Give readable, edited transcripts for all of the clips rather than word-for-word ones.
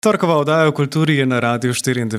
Torkova oddaja o kulturi je na Radiu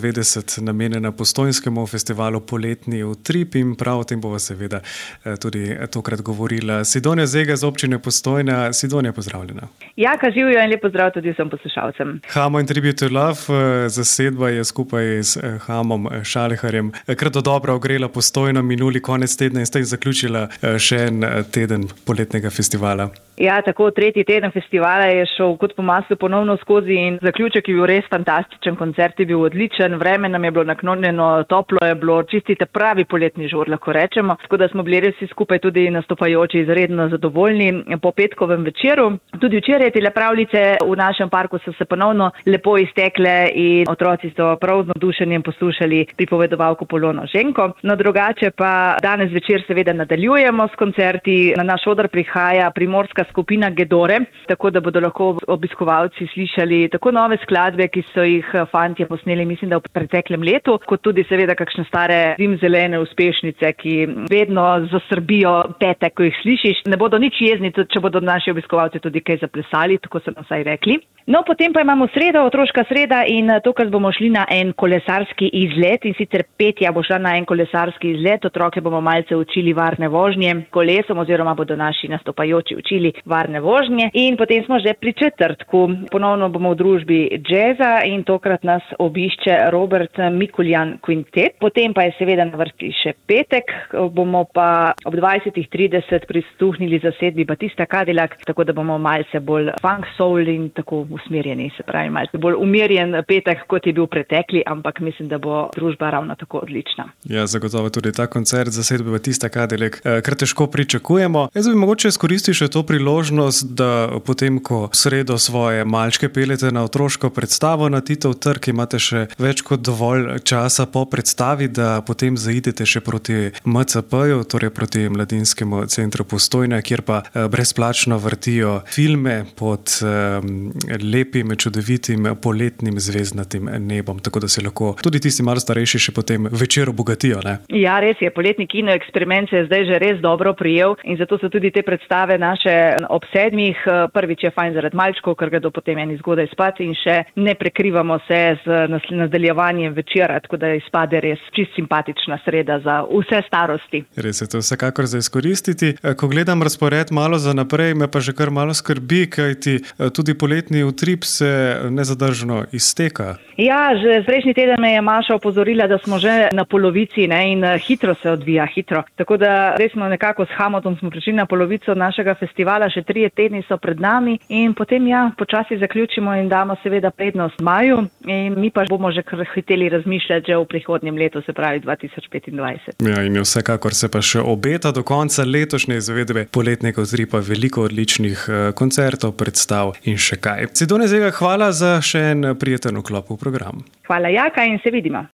94 namenjena Postojnskemu festivalu Poletni utrip in prav o tem bova seveda tudi tokrat govorila Sidonja Zega z občine Postojna. Sidonja, pozdravljena. Jaka, živijo in lep pozdrav tudi vsem poslušalcem. Hamo in Tribute to Love, zasedba je skupaj s Hamom Šaleharjem kar dobro ogrela Postojno minuli konec tedna in ste zaključila še en teden poletnega festivala. Ja, tako tretji teden festivala je šel kot po maslu ponovno skozi in zaključek je bil res fantastičen, koncert je bil odličen, vreme nam je bilo naklonjeno, toplo je bilo, čistite pravi poletni žur, lahko rečemo. Tako da smo bili res vsi skupaj tudi nastopajoči izredno zadovoljni po petkovem večeru. Tudi včeraj te pravljice v našem parku so se ponovno lepo iztekle in otroci so prav z navdušenjem poslušali pripovedovalko Polono Ženko. No, drugače pa danes večer seveda nadaljujemo s koncerti. Na naš oder prihaja primorska skupina Gedore, tako da bodo lahko obiskovalci slišali tako nove skladbe, ki so jih fantje posneli, mislim, da v preteklem letu, kot tudi seveda kakšne stare zimzelene uspešnice, ki vedno zasrbijo petek, ko jih slišiš. Ne bodo nič jezni, če bodo naši obiskovalci tudi kaj zaplesali, tako so nam vsaj rekli. No, potem pa imamo sredo, otroška sreda in tokrat bomo šli na en kolesarski izlet in sicer Petja bo šla na en kolesarski izlet. Otroke bomo malce učili varne vožnje kolesom oziroma bodo naši nastopajoči učili varne vožnje. In potem smo že pri četrtku. Ponovno bomo v družbi džeza in tokrat nas obišče Robert Mikuljan Quintet. Potem pa je seveda na vrsti še petek. Bomo pa ob 20:30 prisluhnili zasedbi Batista Cadillac, tako da bomo malce bolj funk soul in tako usmerjeni, se pravi malce bolj umirjen petek, kot je bil pretekli, ampak mislim, da bo družba ravno tako odlična. Ja, zagotovo tudi ta koncert zasedbe Batista Cadillac kar težko pričakujemo. Jaz bi mogoče izkoristil še to priložnost, da potem, ko v sredo svoje malčke peljete na otroško predstavo na Titov trg, imate še več kot dovolj časa po predstavi, da potem zaidete še proti MCP-ju, torej proti Mladinskemu centru Postojna, kjer pa brezplačno vrtijo filme pod lepim, čudovitim, poletnim zvezdnatim nebom, tako da se lahko tudi tisti malo starejši še potem večer obogatijo, ne? Ja, res je, poletni kino eksperiment se je zdaj že res dobro prijel in zato so tudi te predstave naše ob 7. Prvič je fajn zaradi malčkov, ker gredo potem eni zgodaj spat in še ne prekrivamo se z nadaljevanjem večera, tako da izpade res čist simpatična sreda za vse starosti. Res je to vsekakor za izkoristiti. Ko gledam razpored malo za naprej, me pa že kar malo skrbi, kajti tudi poletni utrip se nezadržno izteka. Ja, že prejšnji teden me je Maša opozorila, da smo že na polovici, ne, in hitro se odvija, hitro. Tako da res smo nekako s Hamotom smo prišli na polovico našega festivala, še 3 tedni so pred nami in potem počasi zaključimo in damo seveda prednost maju in mi pa bomo že kar hiteli razmišljati že v prihodnjem letu, se pravi 2025. Ja, in vsekakor se pa še obeta do konca letošnje izvedbe poletnega utripa veliko odličnih koncertov, predstav in še kaj. Sidonja Zega, hvala za še en prijeten vklop v program. Hvala, Jaka, in se vidimo.